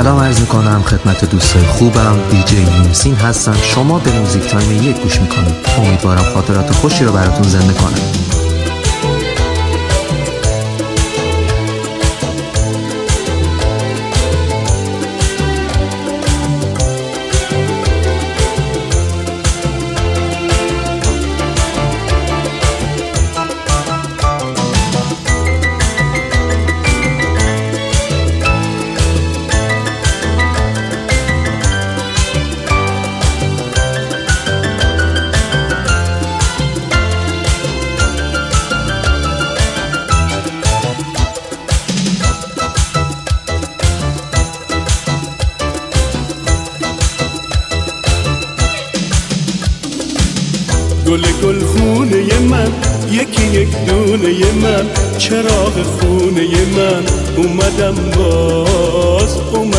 سلام عرض میکنم خدمت دوستای خوبم. دیجی نیوسین هستم. شما به موزیک تایم 1 گوش میکنید. امیدوارم خاطرات خوشی رو براتون زنده کنم. گل گل خونه من، یکی یک دونه من، چراغ خونه من، اومدم باز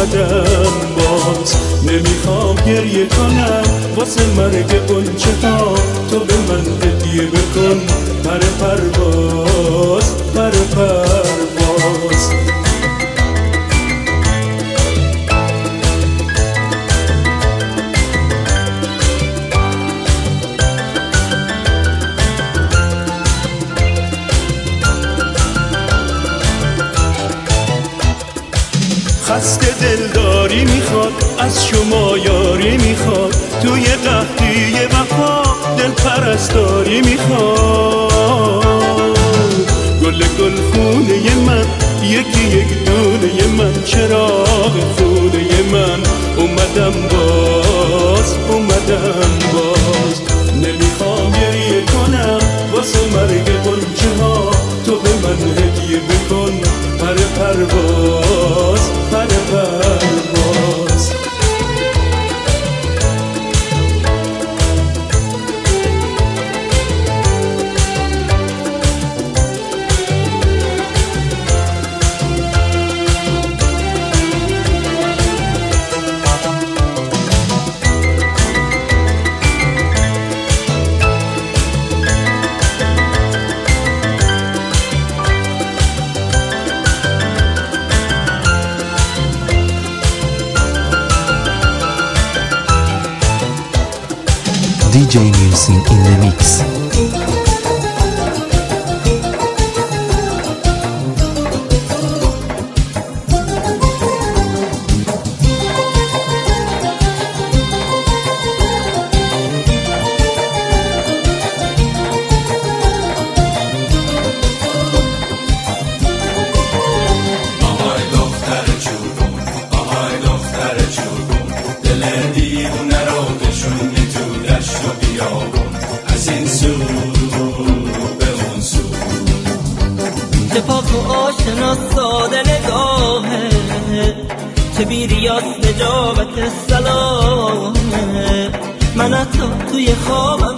نمیخوام گریه کنم واسه مرگ غنچه ها، تو به من هدیه بکن پر پرواز. خسته دلداری میخواد، از شما یاری میخواد، توی قحطی وفا دل پرستاری میخواد. گل گل خونه من، یکی یک دونه من، چراغ خونه من، اومدم باز نمیخوام گریه کنم واسه مرگ غنچه ها، تو به من هدیه بکن پر پرواز. DJ Nielsen in the mix. چه پاک و آشنا ساده نگاهه، چه بیریاز نجابت سلامه. من حتی توی خوابم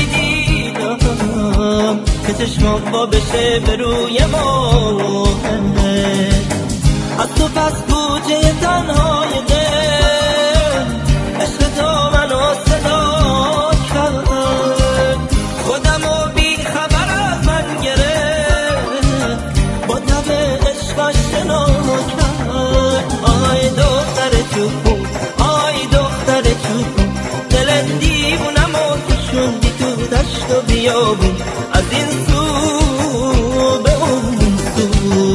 نمیدیدم که چشمام با بشه به روی ماهه. از تو پس بوجه تنهای دل، عشق تو منو صدا کرد، خودمو بی خبر از من گرفت، با تب عشقش شنا کرد. آی دختر چوبون، آی دختر چوبون، دل دیوونمو کشوندی تو دشت و بیابون، از این سو به اون سو.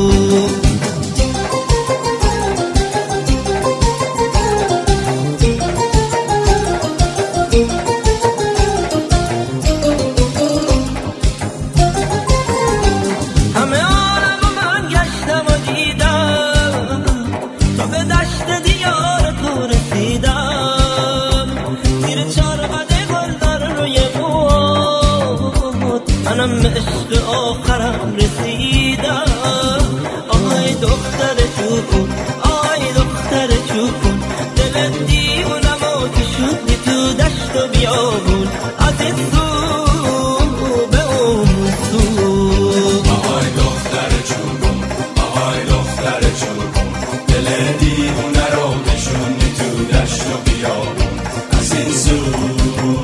منم به عشق آخرم رسیدم. آی دختر چوبون، آی دختر چوبون، دل دیوونمو کشوندی تو دشت و بیابون، از این سو به اون سو. آی دختر چوبون، آی دختر چوبون، دل دیوونه رو کشوندی تو دشت و بیابون، از این سو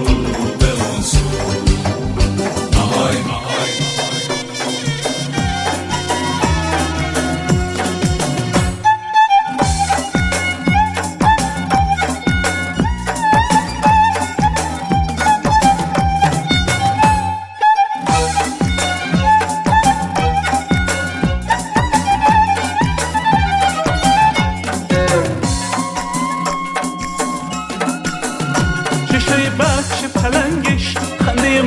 به اون سو.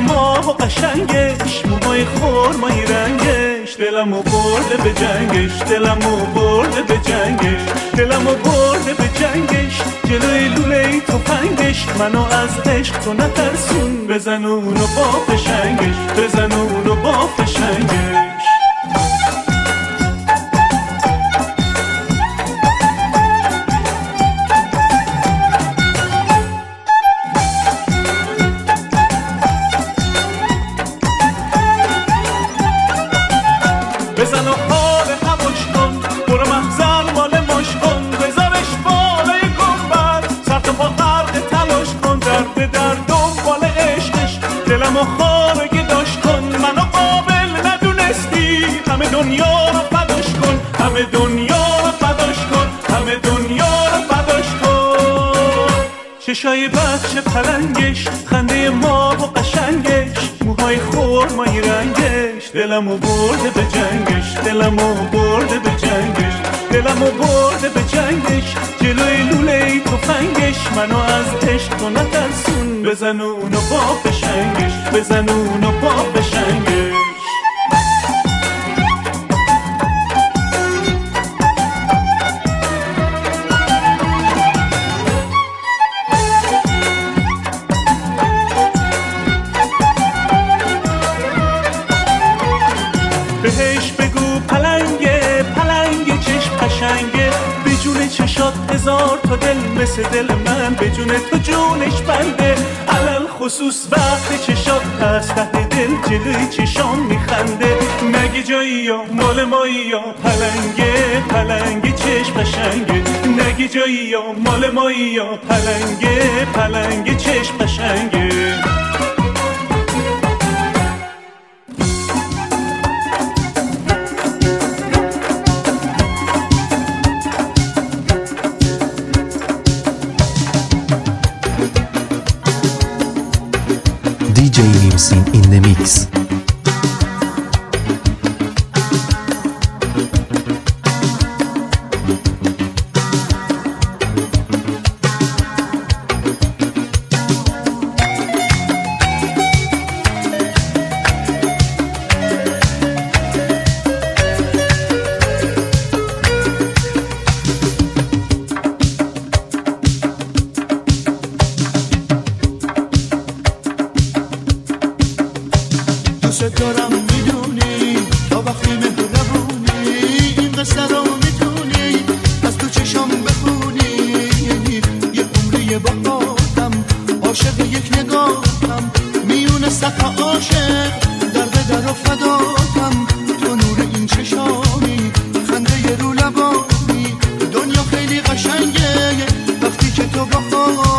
ماه و قشنگش، موهای خرمایی رنگش، دلمو برده به جنگش، دلمو برده به جنگش، دلمو برده به جنگش، جلوی لوله تفنگش، منو از عشق تو نترسون، بزن اونو با فشنگش، بزن اونو با فشنگش. بزن و حال هواش کن، برو محضر مال ماش کن، بذارش بالای گنبد، سر تا پا غرق تلاش کن، درد در دنبال عشقش، دلمو خارگی داشت کن، منو قابل ندونستی، همه دنیا رو فداش کن، همه دنیا رو فداش کن، همه دنیا رو فداش کن. چشای بچه پلنگش، خنده ما و قشنگش، موهای خرمایی رنگش، دلمو برده به جنگش، دلمو برده به جنگش، دلمو برده به جنگش، جلوی لوله تفنگش، منو از عشق تو نترسون، بزن اونو با فشنگش، بزن اونو با فشنگش. بهش بگو پلنگه، پلنگه چشم قشنگه، به جون چشات هزار تا دل مثل دل من، به جون تو جونش بنده، علل خصوص وقت چشات از ته دل جلوی چشام میخنده، نگی جایی یا مال مایی یا پلنگه، پلنگه چشم قشنگه، نگی جایی یا مال مایی یا پلنگه، پلنگه چشم قشنگه. DJ Nimsin in the mix. دوست دارم میدونی تا وقتی مهربونی، این قصه رو میتونی از تو چشام بخونی، یه عمری با آدم عاشق یک نگاهم، میونه صد عاشق در به در و فداتم، تو نور این چشامی، خنده رو لبانی، دنیا خیلی قشنگه وقتی که تو با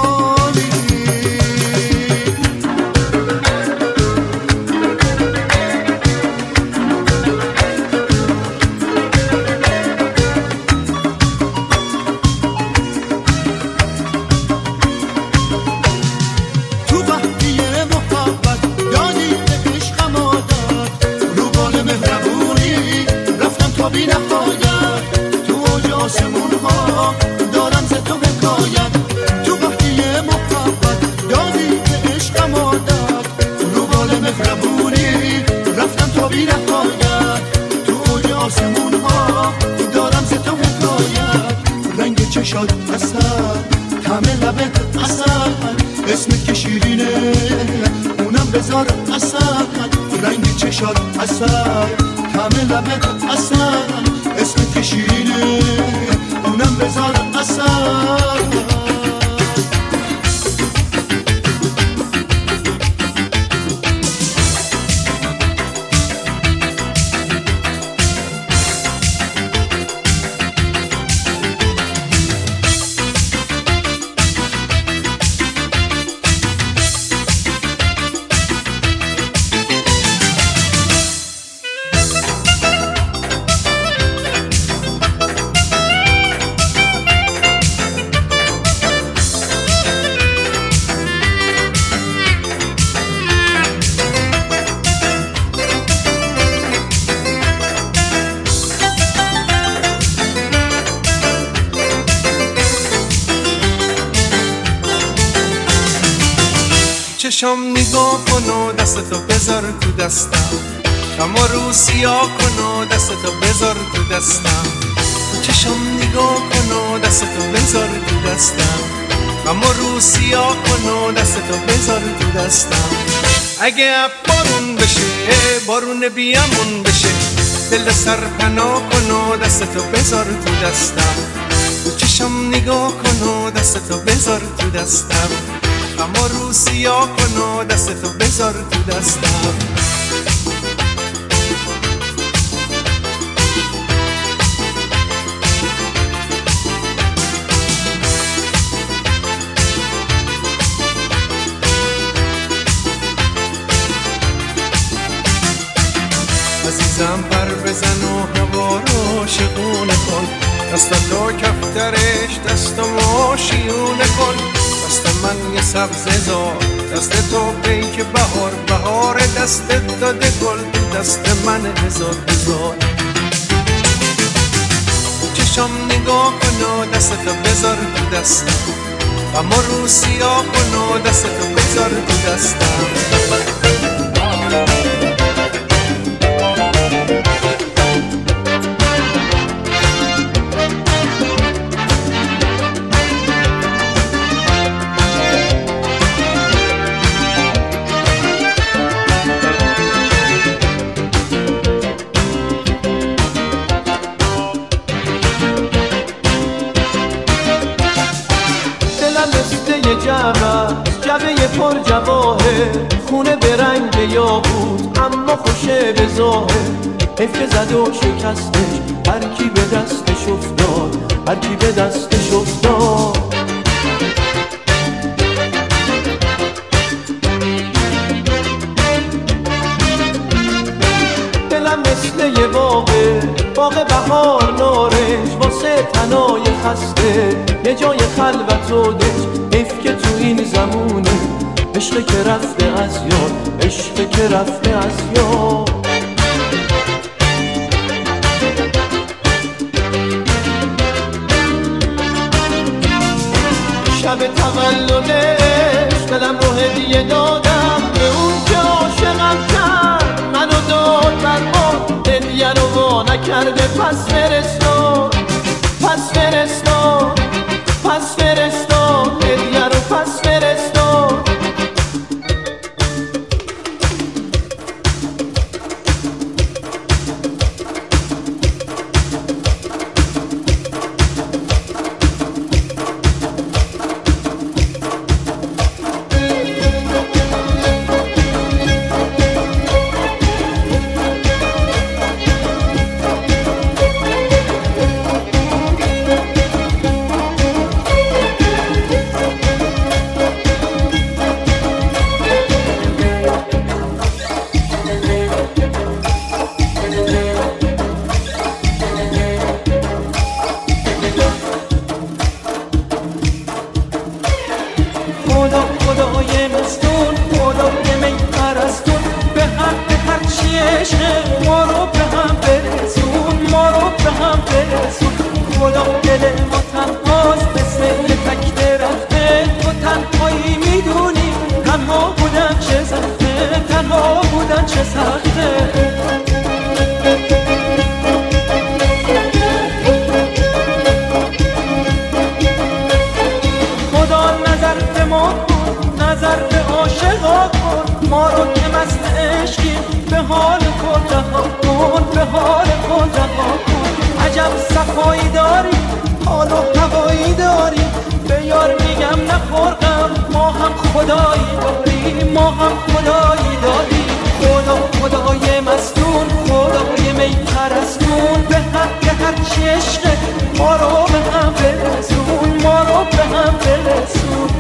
بی نهایت، تو اوج آسمون ها دارم ز تو حکایت، تو وقتی محبت دادی به عشقم عادت، رو بال مهربونی رفتم تا بی نهایت، تو اوج آسمون ها دارم ز تو حکایت، رنگ چشات اصل، طعم لبت اصل، اسمت که شیرینه اونم بذار اصل، رنگ چشات اصل، طعم لبت اصل، اسمت که شیرینه اونم بذار اصل. چشم نگاه کن و دستتو بذار تو دستم، اما رو سیاه کن و دستتو بذار تو دستم. چشم نگاه کن و دستتو بذار تو دستم، اما رو سیاه کن و دستتو بذار تو دستم. اگه بارون بشه بارون بیامون بشه، دل سر پناه کن و دستتو بذار تو دستم. چشم نگاه کن و دستتو بذار تو دستم، اما رو سیاه کن و دستتو بذار تو دستم. عزیزم پر بزن و هوا رو شقونه کن، دستتو کفترش دستمو شیونه کن. دست من یه سبز زار، دست تو پیک بهار، بهار دستت داده گل، دست من هزار هزار. چشم نگاه کن و دستتو بذار تو دستم، اما رو سیاه کن و دستتو بذار تو دستم. جبه پر جواهر، خونه به رنگ یاقوت اما خوشه به ظاهر. حیف که زد و شکستش، هر کی به دستش افتاد، هر کی به دستش افتاد. دلم مثل یه باغه، باغ بهار نارنج، واسه تنای خسته یه جای خلوت و دنج. حیف که تو این زمونه عشق که رفته از یاد، عشق که رفته از یاد. شب تولدش دلم رو هدیه دادم به اون که عاشقم کرد، منو داد بر ما هدیه رو وا نکرده. پس فرستاد، پس فرستاد، پس فرستاد هدیه رو، پس فرستاد. خدای مستون، خدای می پرستون، به حق هرچی عشق ما رو به هم برسون، ما رو به هم برسون. خدا دل ما تنهاست مثل یه تک درخته، تو تنهایی میدونی تنها بودن چه سخته، تنها بودن چه سخته. نظر به عاشقا کن، ما رو که مست عشقیم، به حال خود رها کن، به حال خود رها کن. عجب صفایی داری، حال و هوایی داری، به یار میگم نخور غم، ما هم خدایی داریم، ما هم خدایی داریم. خدای مستون، خدای می پرستون، به حق هرچی عشقه ما رو به هم برسون، ما رو به هم برسون.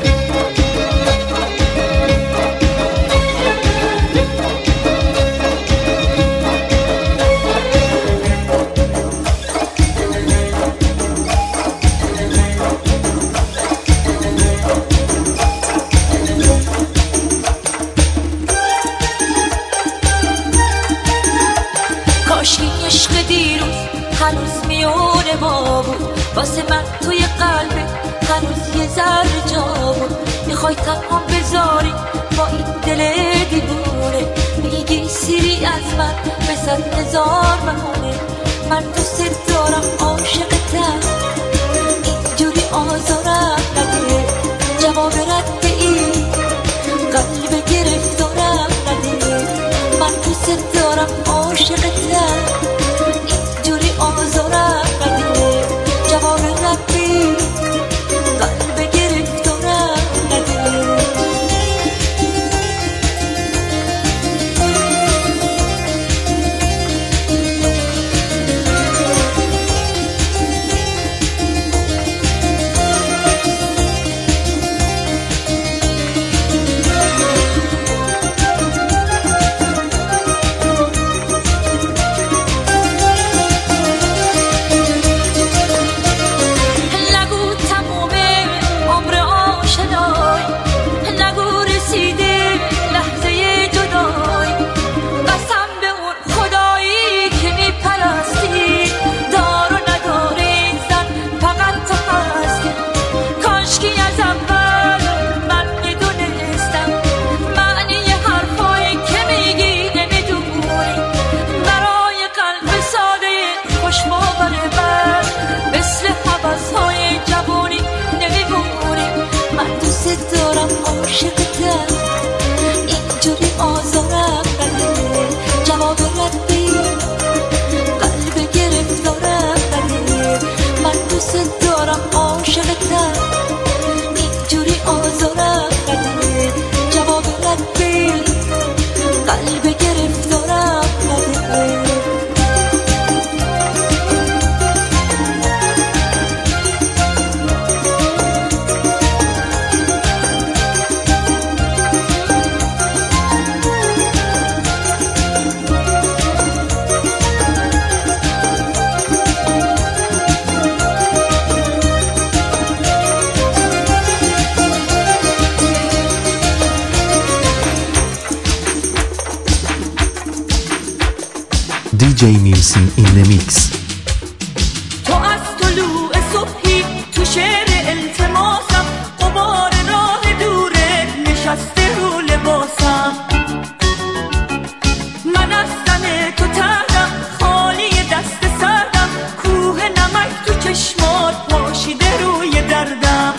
هنوز میونه ما بود، واسه من توی قلبه هنوز یه ذره جا بود. میخوای تنها بذاری با این دل دیوونه میگی سیری از من به 100,000 بهونه. من دوست دارم عاشقتم اینجوری آزارم نده. جواب رد ای قلب گرفتارم نده. من دوست دارم عاشقتم اینجوری آزارم نده. جواب رد ای قلب گرفتارم نده. DJ Musin in the mix. تو از طلوع صبحی تو شعر التماسم، غبار راه دوره نشسته رو لباسم. من از دم تو تردم خالی دست سردم، کوه نمک تو چشمات پاشیده روی دردم.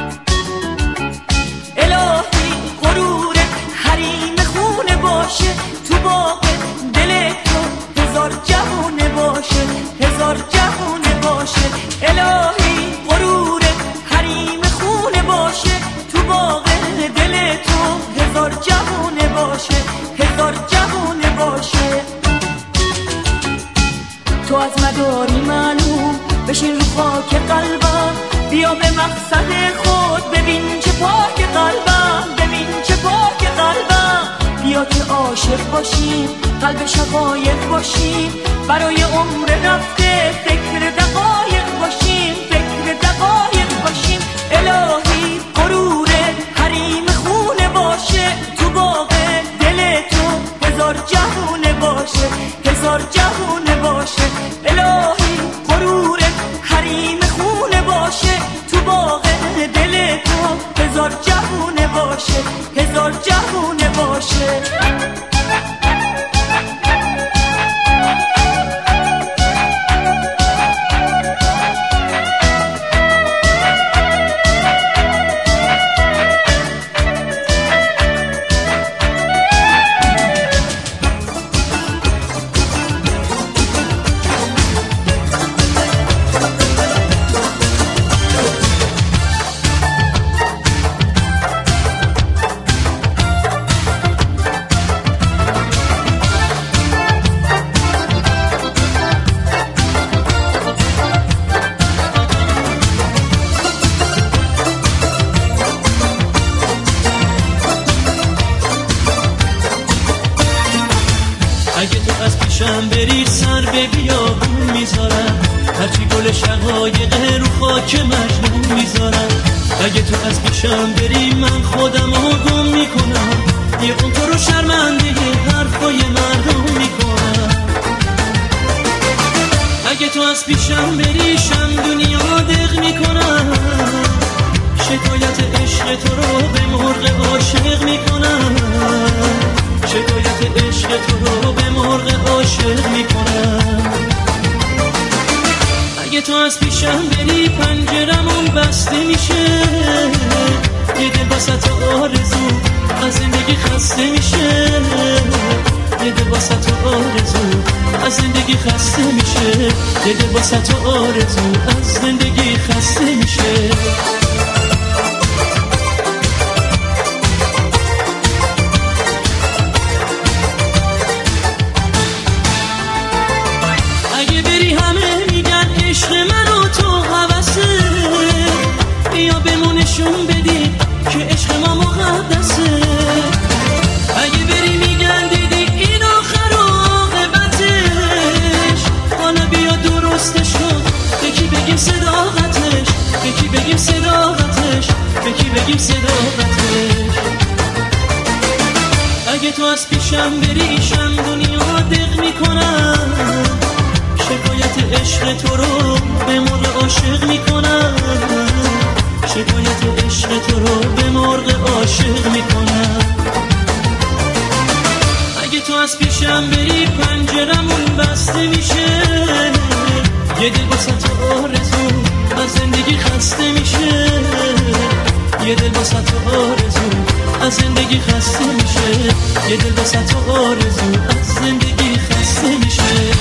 الهی غرورت حریم خونه باشه، تو باغ دل تو هزار جوونه باشه، هزار جوونه باشه. الهی غرورت حریم خونه باشه، تو باغ دل تو هزار جوونه باشه، هزار جوونه باشه. تو از مداری معلوم بشین رو خاک قلبم، بیا به مقصد خود ببین چه پاک قلبم، ببین چه پاک قلبم. بیا که عاشق باشیم، قلب شقایق باشیم، برای عمر رفته فکر دقایق باشیم، فکر دقایق باشیم. الهی غرور حریم خونه باشه، تو باغ دل تو هزار جوونه باشه، هزار جوونه باشه. الهی غرور حریم خونه باشه، تو باغ دل تو هزار جوونه باشه، هزار جوونه باشه. اگه تو از پیشم بری سر به بیابون میذارم، هرچی گل شقایق رو خاک مجنون میذارم. اگه تو از پیشم بری من خودمو گم میکنم، یه اون تو رو شرمنده حرفای مردم میکنم. اگه تو از پیشم بری شم دنیا دق میکنم، شکایت عشق تو رو به مرغ عاشق میکنم. تو رو به مرغ عاشق میکنم. اگه تو از پیشم بری پنجرمون بسته میشه، یه دل واسط آرزو از زندگی خسته میشه، یه دل واسط آرزو از زندگی خسته میشه، یه دل واسط آرزو از زندگی خسته میشه. اگه بری همه میگن عشق من و تو هوسه، بیا بمونشون بدی که عشق ما مقدسه. اگه بری میگن دیدی این آخر عاقبتش، حالا بیا درستش کن، به کی بگیم صداقتش، به کی بگیم صداقتش، به کی بگیم صداقتش. اگه تو از پیشم بری شم دنیا دق میکنم، شکایت عشق تو رو به مرغ عاشق میکنم، شکایت عشق تو رو به مرغ عاشق میکنم. اگه تو از پیشم بری پنجرمون بسته میشه، یه دل واسط آرزو از زندگی خسته میشه، یه دل واسط آرزو از زندگی خسته میشه، یه دل واسط آرزو از زندگی خسته میشه.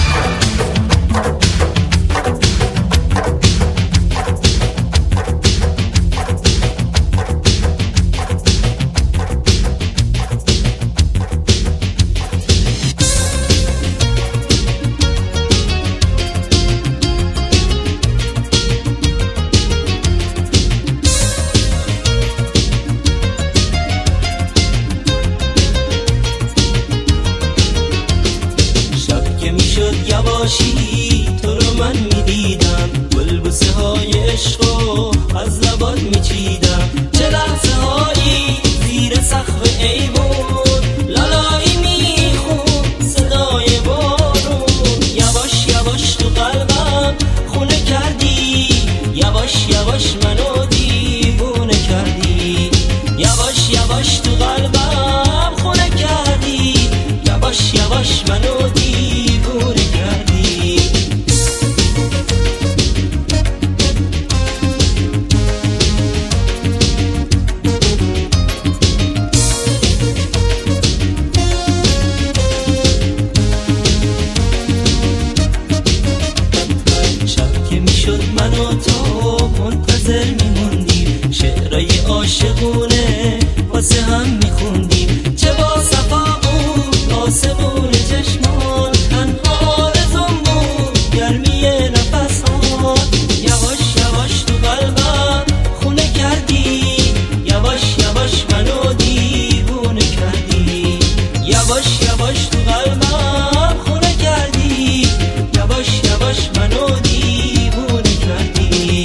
یواشی تو رو من میدیدم، بلبوسه های عشقو از لبات میچیدم، چه لحظه هایی زیر سقف ایوون لالایی میخون صدای بارون. یواش یواش تو قلبم خونه کردی، یواش یواش منو دیوونه کردی، یواش یواش تو قلبم خونه کردی، یواش یواش منو دیوونه کردی. شب که میشد من و تو منتظر میموندیم، شعرهای عاشقونه واسه هم میخوندیم، چه با صفا بود آسمون چشمان، تنها آرزوم بود گرمی نفس ها. یواش یواش تو قلبم خونه کردی، یواش یواش منو دیوونه کردی، یواش یواش تو قلبم خونه کردی، یواش یواش منو دیوونه کردی.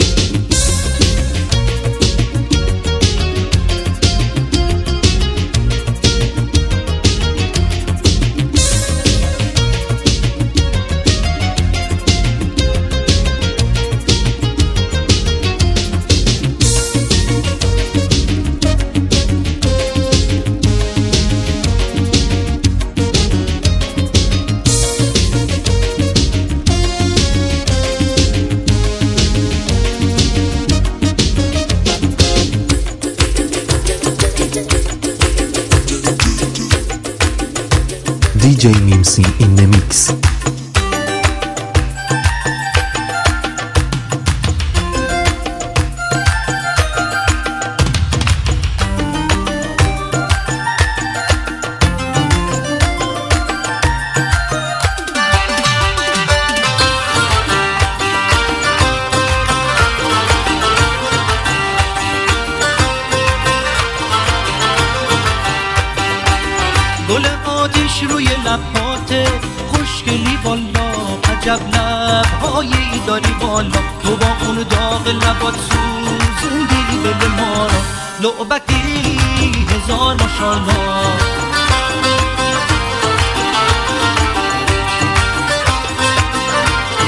DJ Mimsy in the mix. گل آتیش روی لبات خوشگلی والا، عجب لبهایی داری والا، تو با اون داغ لبات سوزوندی دل ما را، لعبتی هزار ماشالله.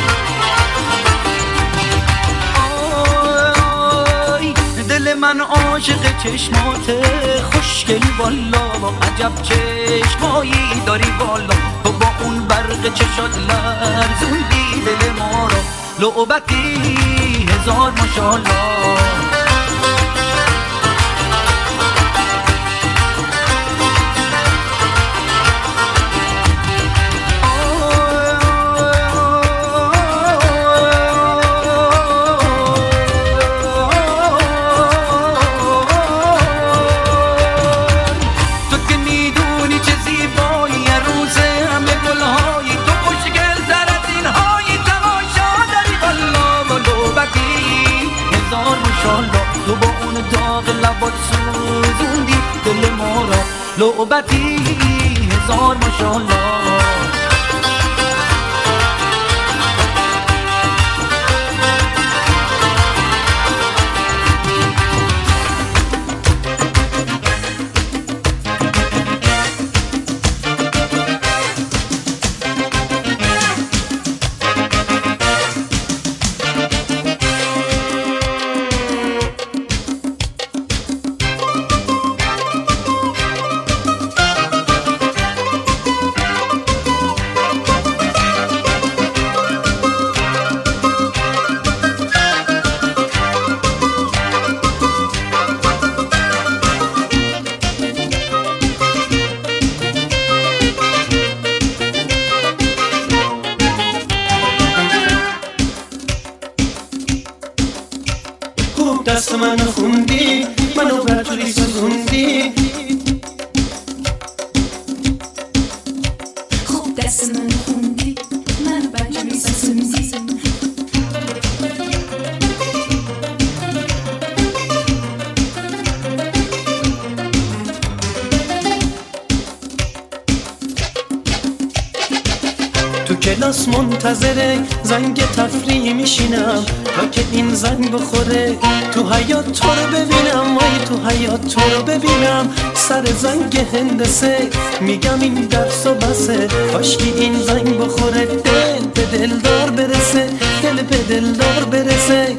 دل من عاشق چشمات خوشگلی والا، با عجب چشمایی داری والا. تو با اون برق چشات لرزوندی دل ما را، لعبتی هزار ماشاءالله. تو با اون داغ لبات سوزوندی دل ما را، لعبتی هزار ماشاءالله. دست من خوندی، منو برطوری سوزوندی. خوب دست من خوندی، منو برطوری سوزوندی. تو کلاس منتظره زنگ تفریح میشینم تا که این زنگ بخوره. تو حیات تو رو ببینم، وای تو حیات تو رو ببینم. سر زنگ هندسه میگم این درس و بسه، کاشکی این زنگ بخوره. دل به دلدار برسه، دل به دلدار برسه.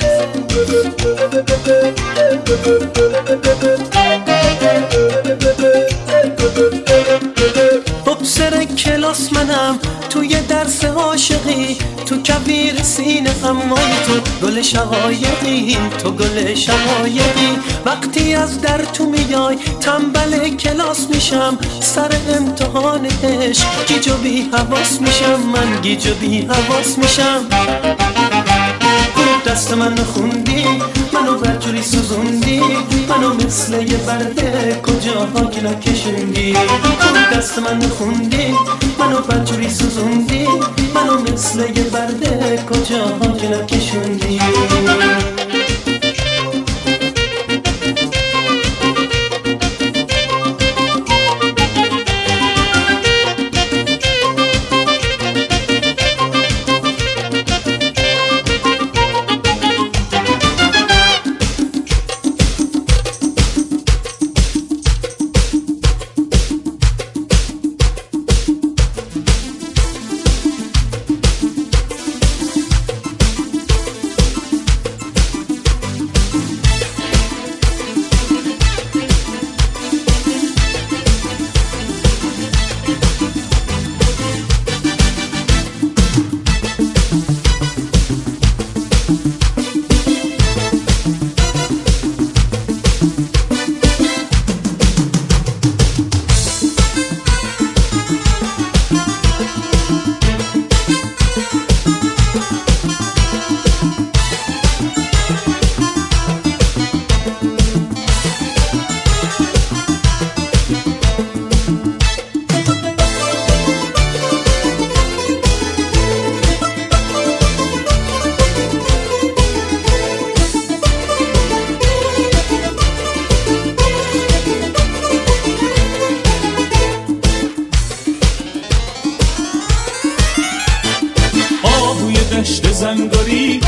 سر کلاس منم توی درس عاشقی، تو کویر سینه امای تو گل شقایقی، تو گل شقایقی. وقتی از در تو میای تنبل کلاس میشم، سر امتحان عشق گیج و بی حواس میشم، من گیج و بی حواس میشم. دست من خوندی، منو برجوری سوزوندی. منو مثل یه برده کجاها که نکشوندی. دست من خوندی، منو برجوری سوزوندی. منو مثل یه برده کجاها که نکشوندی. دشت زنگاری،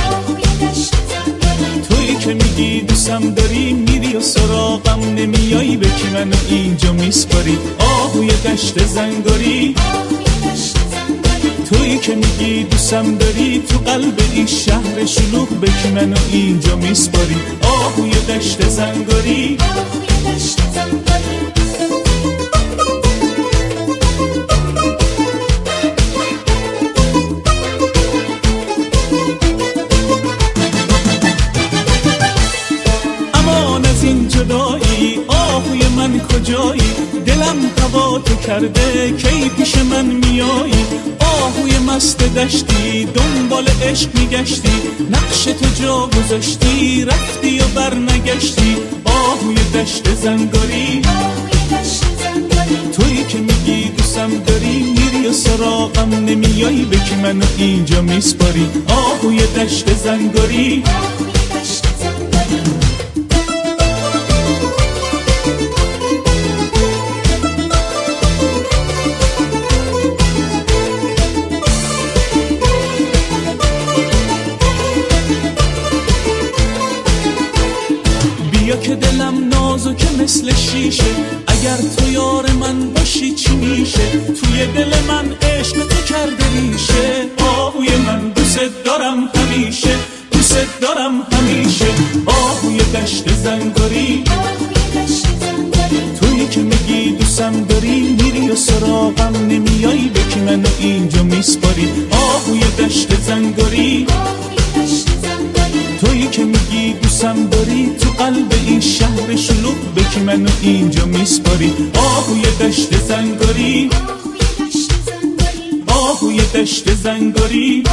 تویی که میگی دوستم داری، میری و سراغم نمیایی، به کی منو اینجا میسپاری. آهوی دشت زنگاری، تویی تویی که میگی دوستم داری، تو قلب این شهر شلوغ به که منو اینجا میسپاری. آهوی دشت زنگاری، امان از این جدایی، آهوی من کجایی؟ دلم هوا تو کرده کی پیش من میایی؟ آهوی مست دشتی دنبال عشق میگشتی، نقش تو جا گذاشتی رفتی و بر نگشتی. آهوی دشت زنگاری، تویی که میگی دوستم داری، میری و سراغم نمیایی، به که منو اینجا میسپاری. آهوی دشت زنگاری، که دلم نازکه مثل شیشه، اگر تو یار من باشی چی میشه؟ توی دل من عشق تو کرده ریشه. آهوی من دوست دارم همیشه، دوست دارم همیشه. آهوی دشت زنگاری، تویی که میگی دوستم داری، میری و سراغم نمیایی، به که منو اینجا میسپاری. آهوی دشت زنگاری، تویی که میگی دوستم داری، تو قلب این شهر شلوغ به که منو اینجا میسپاری. آهوی دشت زنگاری، آهوی دشت زنگاری.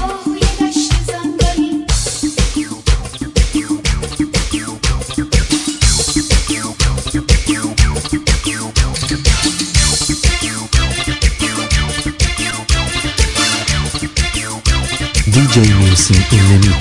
DJ Musin in the mix.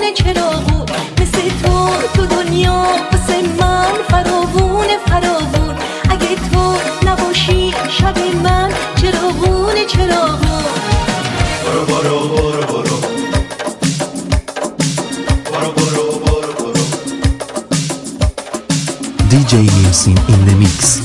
چراغونه چراغون مثل تو دنیا واسه من فراوونه فراوون اگه تو نباشی شب من چراغونه چراغون برو برو برو برو برو برو برو برو DJ Musin in the mix.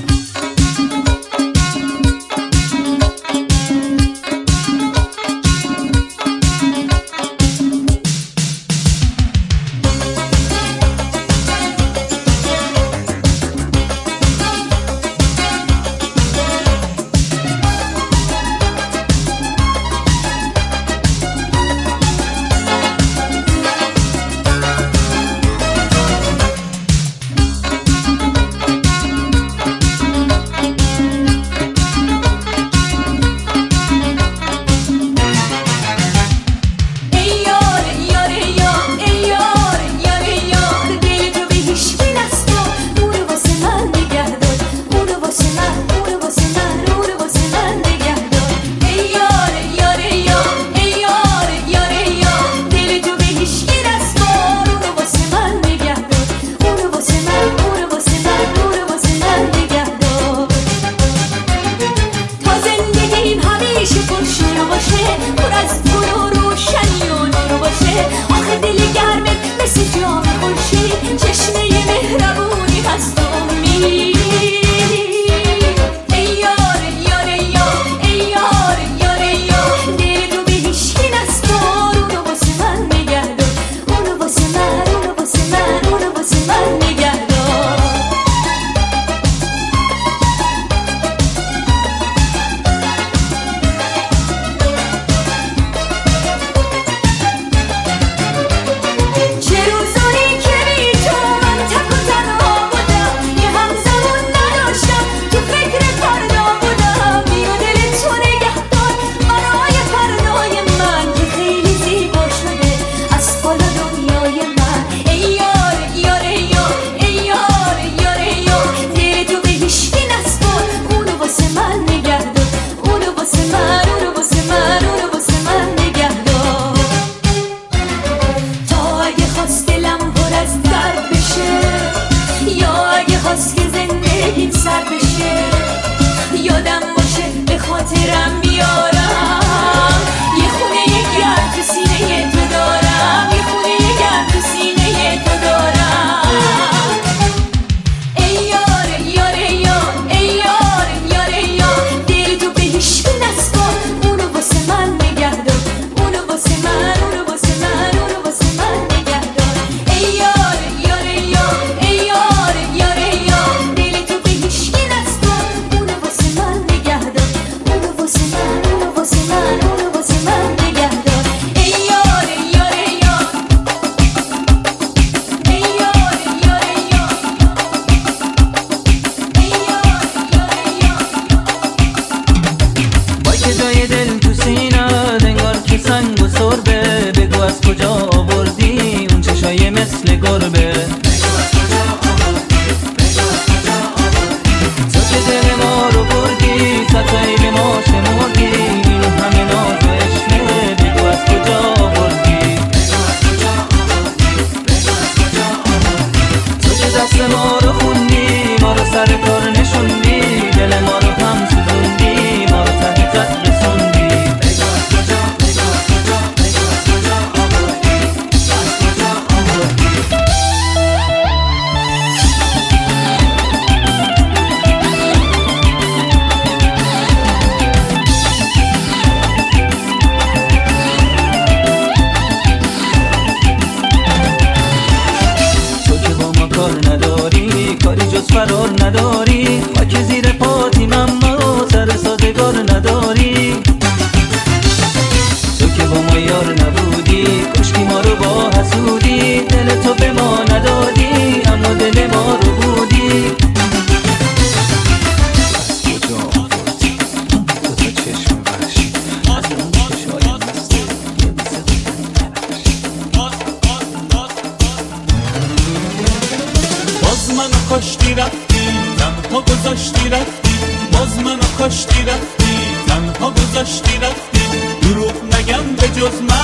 کاشتی رفتی تنها گذاشتی رفتی باز منو کاشتی رفتی تنها گذاشتی رفتی دروغ نگم به جز من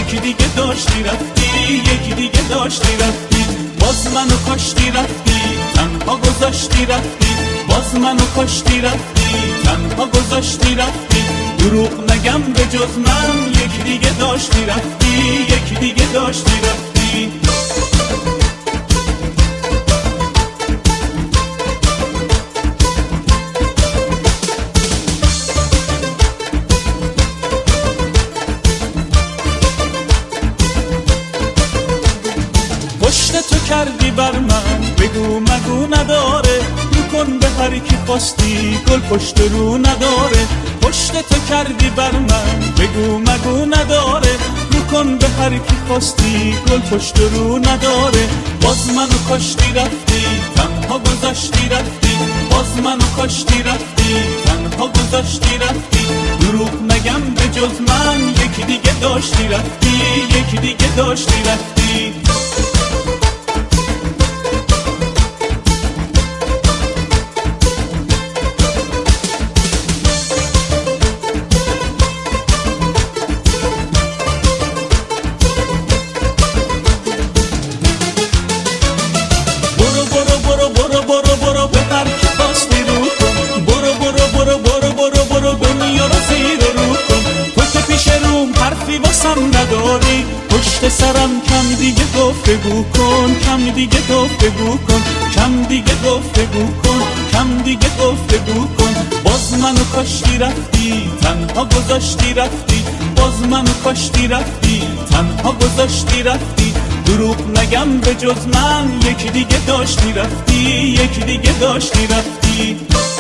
یکی دیگه داشتی رفتی، یکی دیگه داشتی رفتی، باز منو کاشتی رفتی، تنها گذاشتی رفتی، باز منو کاشتی رفتی، تنها گذاشتی رفتی. دروغ نگم به جز من یکی دیگه داشتی رفتی، یکی دیگه داشتی رفتی. پشت تو کردی بر من بگو مگو نداره، رو کن به هر کی خواستی گل پشت رو نداره. پشت تو کردی بر من بگو مگو نداره، رو کن به هر کی خواستی گل پشت رو نداره. باز منو کاشتی رفتی، تنها گذاشتی رفتی، باز منو کاشتی رفتی، تنها گذاشتی رفتی. دروغ نگم به جز من یکی دیگه داشتی رفتی، یکی دیگه داشتی رفتی. نداری پشت سرم کم دیگه گفتگو کن، کم دیگه گفتگو کن، کم دیگه گفتگو کن، کم دیگه گفتگو کن. باز منو کاشتی رفتی، تنها گذاشتی رفتی، باز منو کاشتی رفتی، تنها گذاشتی رفتی. دروغ نگم به جز من یکی دیگه داشتی رفتی، یکی دیگه داشتی رفتی.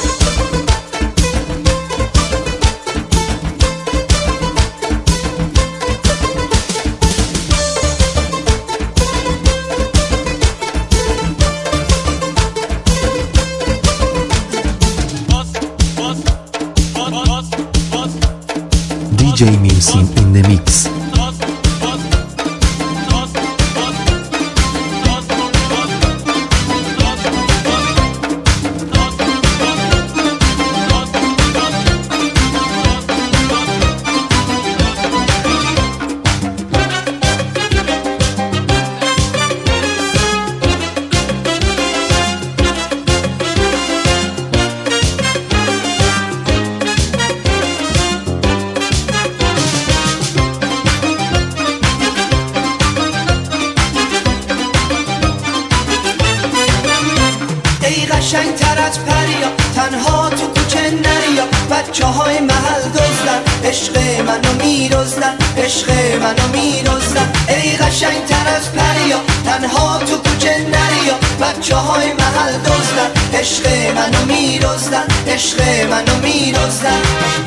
DJ Musin in the mix. قشنگ تر از پریا تنها تو کوچه نریا، بچه های محل دزدن عشق منو میرزدن، عشق منو میرزدن. ای قشنگ تر از پریا تنها تو کوچه نریا، بچه های محل دزدن عشق منو میرزدن، عشق منو میرزدن.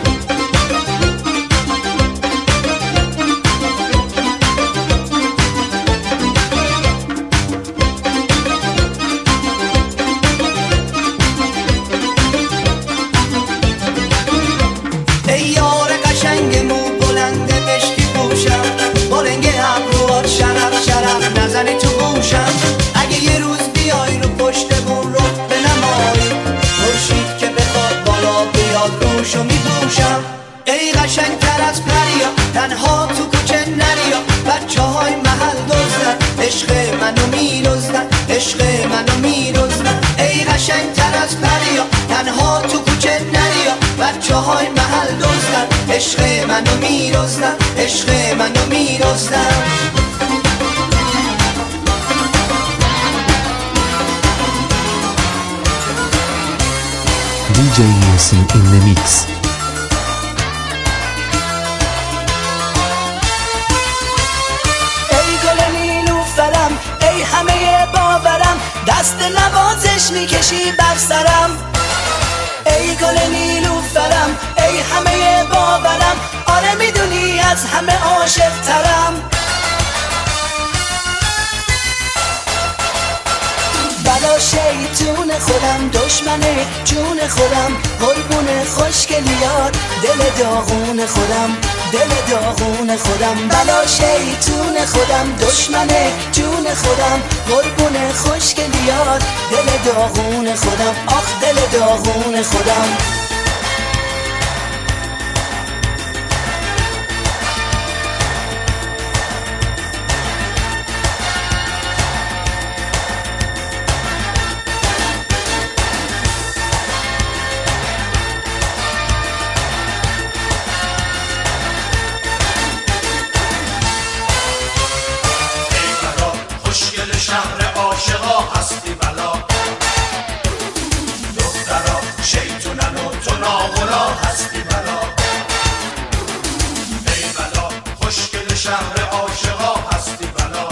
اگه یه روز بیای رو پشتمون رو بنمایی، خورشید که بخواد بالا بیاد روشو میپوشم. ای قشنگ تر از پریا تنها تو کوچه نریا، بچه های محل دزدن عشق منو میرزدن، عشق منو میرزدن. ای قشنگ تر از پریا تنها تو کوچه نریا، بچه های محل دزدن عشق منو میرزدن، عشق منو میرزدن. DJ Musin in the mix. ای گل نیلوفرم، ای همه باورم، دست نوازش میکشی بر سرم. ای گل نیلوفرم، ای همه باورم، آره میدونی از همه عاشق ترم. بلا شیطون خودم، دشمن جون خودم، قربون خوشگلیات دل داغون خودم، دل داغون خودم. بلا شیطون خودم، دشمن جون خودم، قربون خوشگلیات دل داغون خودم، آخ دل داغون خودم. شهر عاشقا هستی بلا دخترا شیطونن و تو ناغلا هستی بلا ای بلا خوشگل شهر عاشقا هستی بلا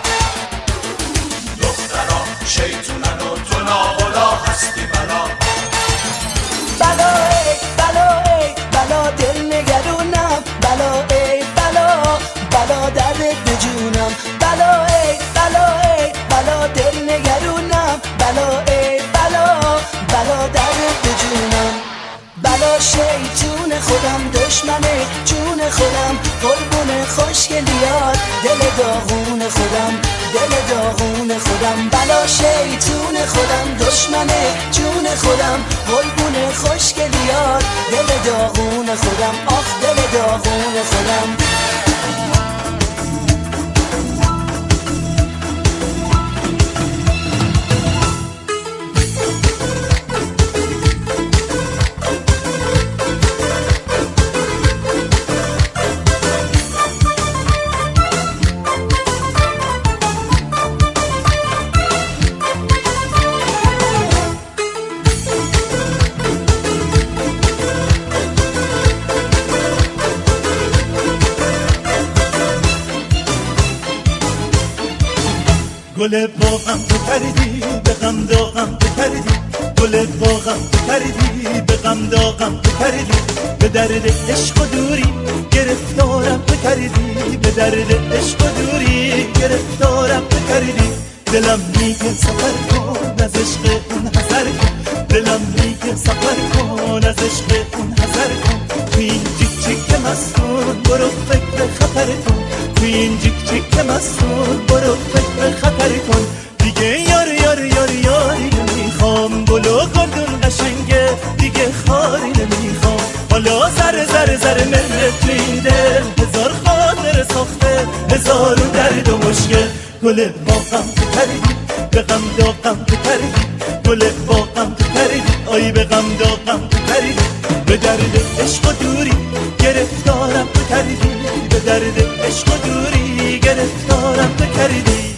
دخترا شیطونن و تو ناغلا هستی بلا بلا ای بلا ای بلا دل نگرونم بلا ای بلا بلا درد به جونم بلا ای بلا ای بلا دل نگرونم بلا ای بلا بلا درد به جونم بلا شیطون خودم دشمن جون خودم قربون خوشگلیات دل داغون خودم دل داغون خودم بلا شیطون خودم دشمن جون خودم قربون خوشگلیات دل داغون خودم آخ دل داغون خودم گل باغم تو کردی به غم داغم تو کردی گل باغم تو کردی به غم داغم تو کردی به درد عشق و دوری گرفتارم تو کردی به درد عشق و دوری گرفتارم تو کردی دلم میگه سفر کن از عشق اون حذر کن دلم میگه سفر کن از عشق اون حذر کن تو این جیک جیک مستون برو فکر خطر کن تو این جیک جیک مستون برو فکر خطر کن دیگه یار یار یار یاری نمیخوام گل و گلدون قشنگه دیگه خاری نمیخوام حالا زر زر زر مهر تو این دل هزار خاطر ساخته هزار درد و مشکل گل باغم تو کردی به غم داغم تو کردی گل باغم تو کردی آی به غم داغم تو کردی به درد عشق و دوری گرفتارم تو کردی به درد عشق و دوری گرفتارم تو کردی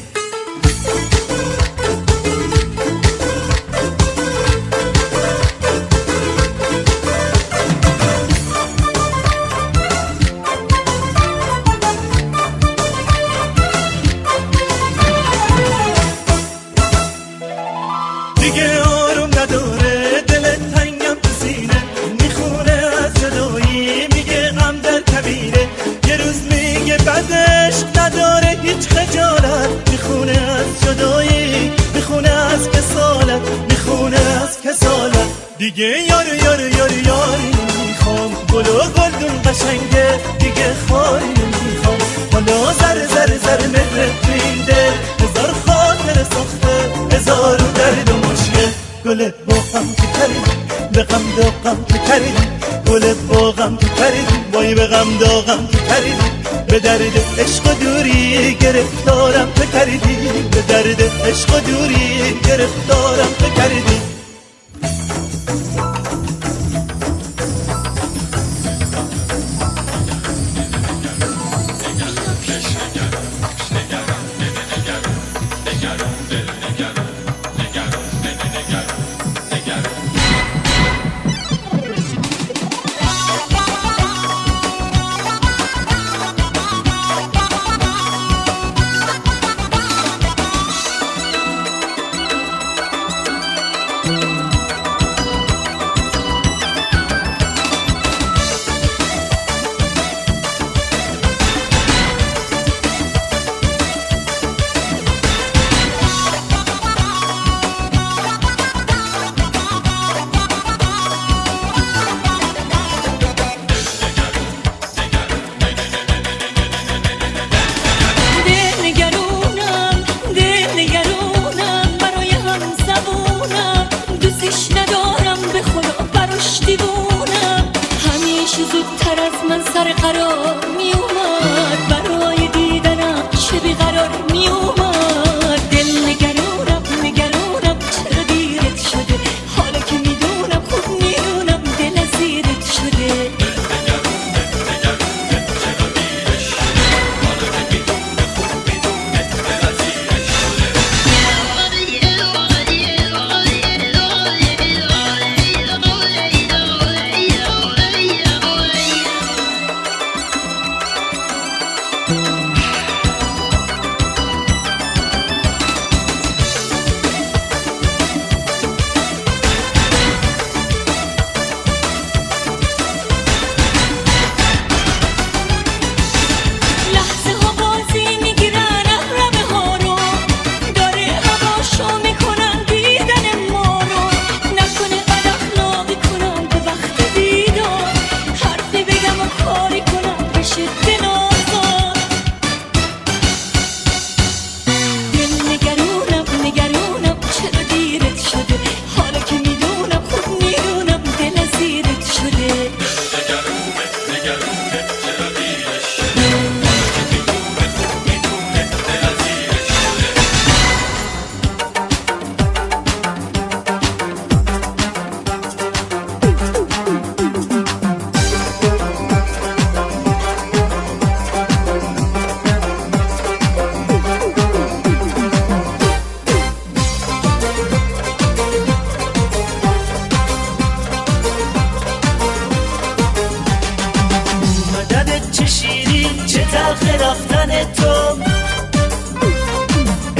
دیگه آروم نداره دلت تنگم تو سینه میخونه از جدایی میگه غم در کبیره یه روز میگه بعدش نداره هیچ خجالت میخونه از جدایی میخونه از کسالت میخونه از کسالت دیگه یار یار یار یاری نمیخوام گل و گلدون قشنگه دیگه خاری نمیخوام حالا زر زر زر مهر تو این دل هزار خاطر ساخته هزار درد و مشکل گل باغم تو کردی به غم داغم تو کردی گل باغم تو کردی وای به غم داغم تو کردی به درد عشق و دوری گرفتارم تو کردی به درد عشق و دوری گرفتارم تو کردی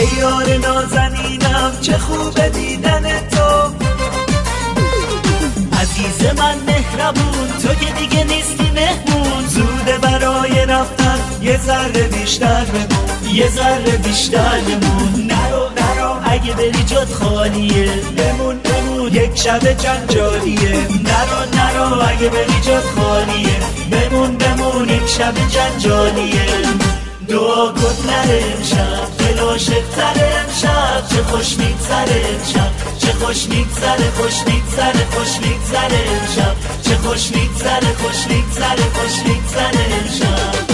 ای یار نازنینم چه خوب دیدن تو. عزیز من مهربون تو که دیگه نیستی مهمون، زوده برای رفتن یه ذره بیشتر بمون، یه ذره بیشتر بمون. نرو اگه بری جات خالیه، بمون یک شب جنجالیه. نرو اگه بری جات خالیه، بمون یک شب جنجالیه. دعا کن نره امشب دل عاشق‌تره امشب، چه خوش میگذره امشب، چه خوش میگذره خوش میگذره خوش میگذره امشب، چه خوش میگذره خوش میگذره خوش میگذره امشب.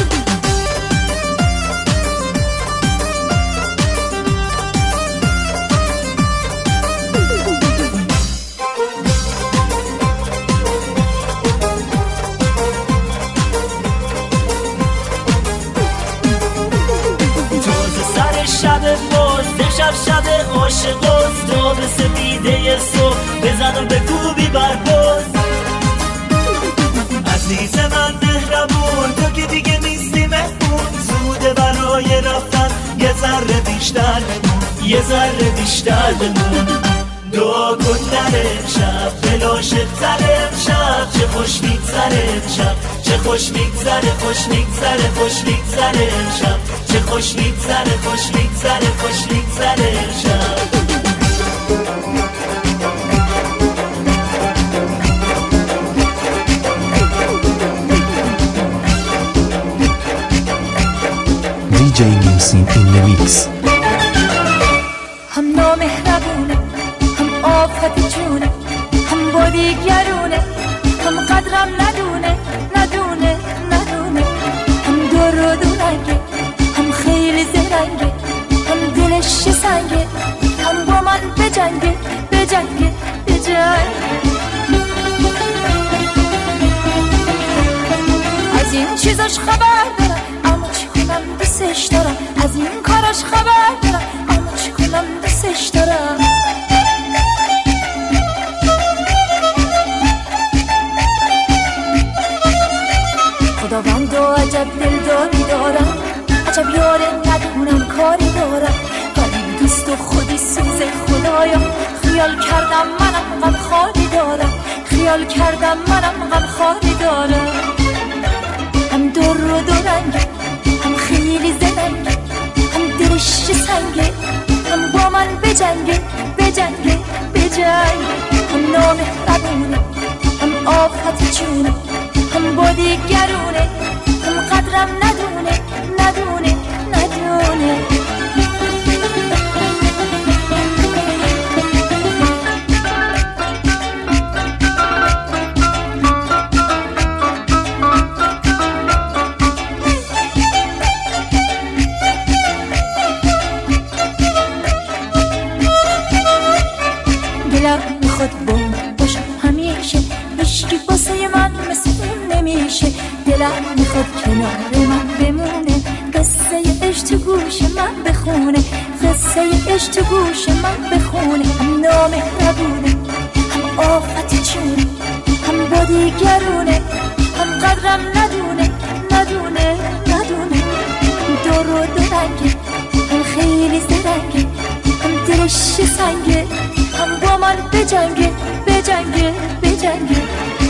شب عاشقاست تا به سپیده صبح بزن و بگو بی برباز. عزیز من مهربون تو که دیگه نیستی مهمون، زوده برای رفتن یه ذره بیشتر بمون، یه ذره بیشتر بمون. دعا کن نره امشب دل عاشق‌تره امشب، چه خوش میگذره امشب، چه خوش میگذره خوش میگذره خوش میگذره امشب، چه خوش میگذره خوش میگذره خوش میگذره امشب. DJ Musin in the mix. هم نامهربونه هم آفت جونه، هم با دیگرونه هم قدرم ندونه ندونه ندونه. هم دور و دورنگه هم خیلی زرنگه، هم دلش سنگه، هم با من بجنگه بجنگه بجنگه. از این چیزاش خبر دارم اما چی کنم دوستش دارم، از این کاراش خبر دارم اما چی کنم دوستش دارم. خداوند و عجب دلداری دارم، عجب یاره ندونم کاری دارم. ولی دوست و خودی سوز خدایا، خیال کردم منم غم خاری دارم، خیال کردم منم غم خاری دارم. هم دور و دورنگه هم خیلی زرنگه، هم دلش سنگه، هم با من بجنگه بجنگه بجنگه. هم نامهربونه هم آفت جونه، هم با دیگرونه هم قدرم ندونه ندونه ندونه. دلم میخواد بوم باشه همیشه، هیچکی واسه من مثل اون نمیشه. دلم میخواد کنار من بمونه، قصه عشق تو گوش من بخونه، قصه عشق تو گوش من بخونه. هم نامهربونه هم آفت جونه، هم با دیگرونه هم قدرم ندونه ندونه ندونه. دور و دورنگه هم خیلی زرنگه، هم دلش سنگه، هم با من بجنگه بجنگه بجنگه.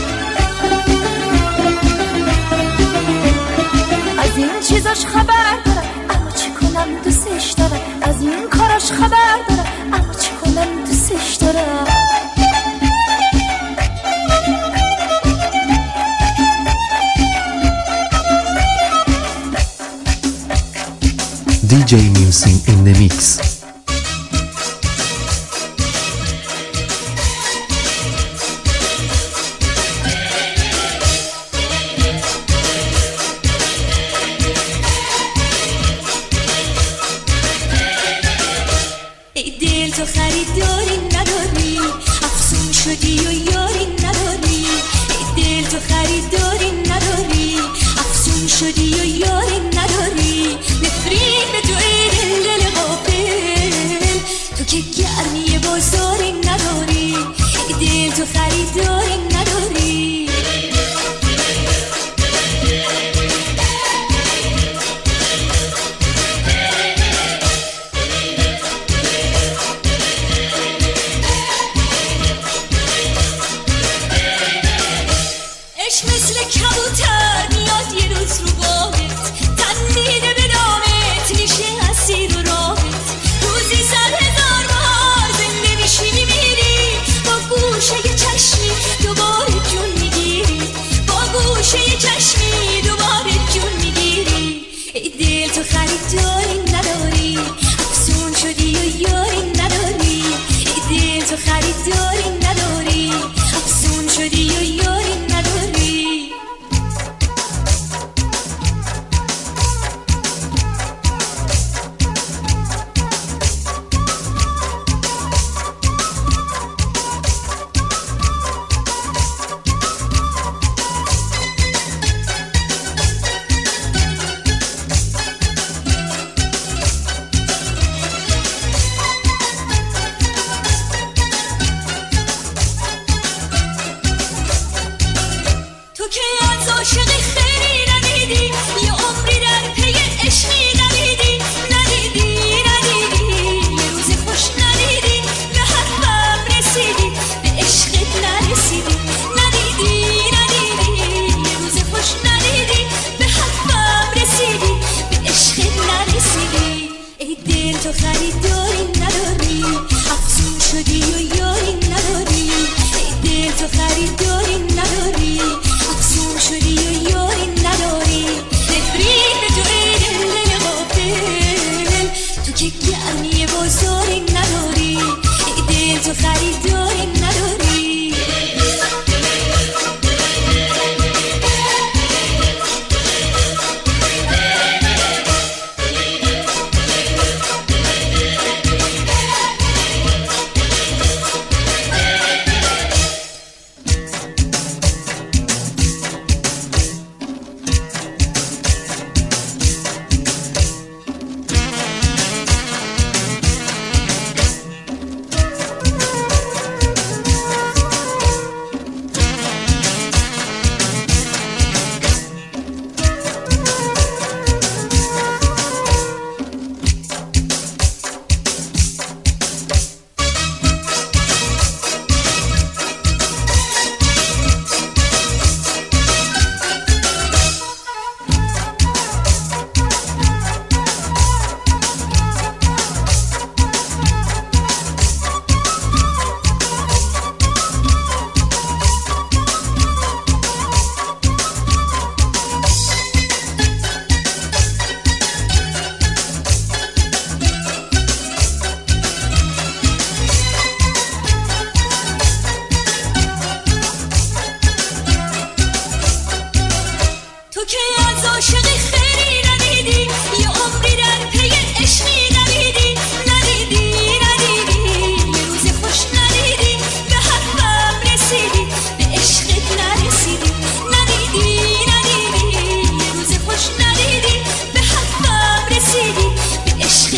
از این چیزاش خبر دارم اما چی کنم دوستش دارم، از این کاراش خبر دارم اما چی کنم دوستش دارم. DJ Musin in the mix. تو خریداری نداری، افسون شدی و یاری نداری. ای دل تو خریداری نداری، افسون شدی و یاری نداری. نفرین به تو ای دل غافل، تو که گرمی بازاری نداری. ای دل تو خریداری نداری. تو خریداری نداری، افزون شدی و یاری نداری. ای دل تو خریداری نداری، افزون شدی و یاری نداری. نفرین به تو ای دل غافل، تو که گرمی بازاری نداری. ای دل تو خریداری نداری.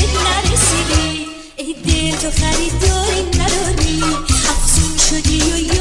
تو خریداری نداری، افزون شدی و